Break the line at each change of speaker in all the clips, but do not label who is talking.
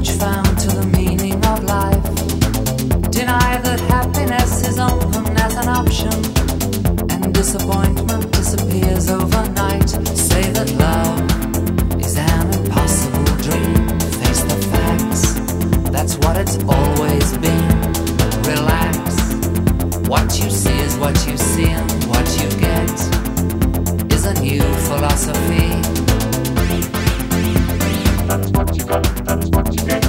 approach found to the meaning of life. Deny that happiness is open as an option, and disappointment disappears overnight. Say that love is an impossible dream. Face the facts, that's what it's always been. Relax, what you see is what you see, and what you get is a new philosophy. That's what you got, that's what you get.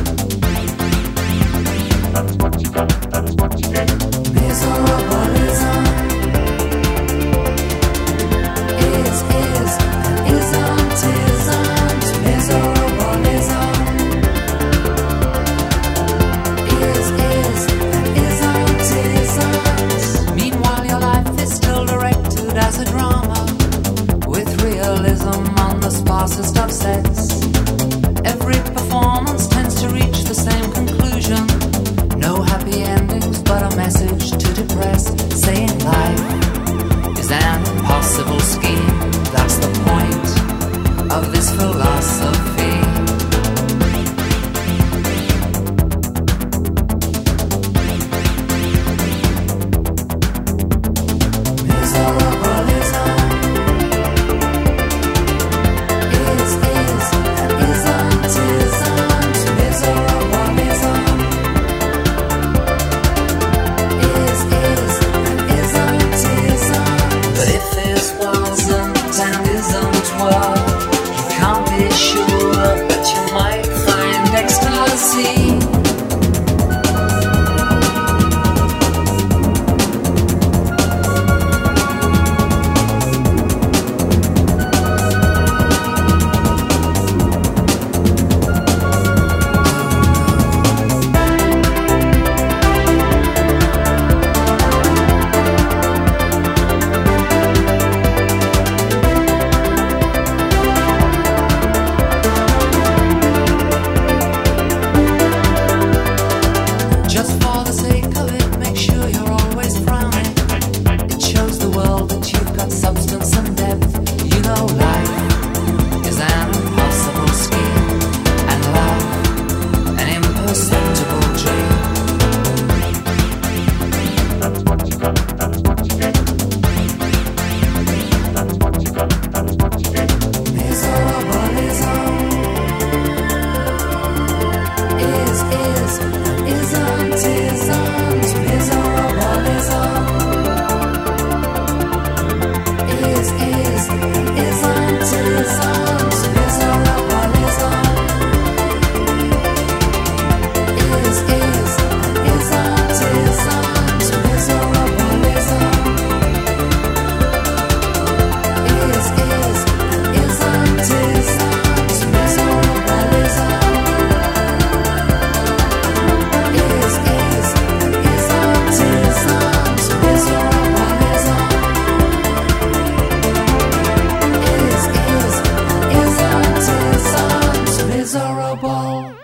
That's what you got, that's what you get. Miserabilism is and isn't. Miserabilism is and isn't. Meanwhile, your life is still directed as a drama, with realism on the sparsest of sets. Every performance tends to reach the same conclusion. No happy endings, but a message to depress. Saying life is an impossible scheme. That's the point of this philosophy.
Miserable.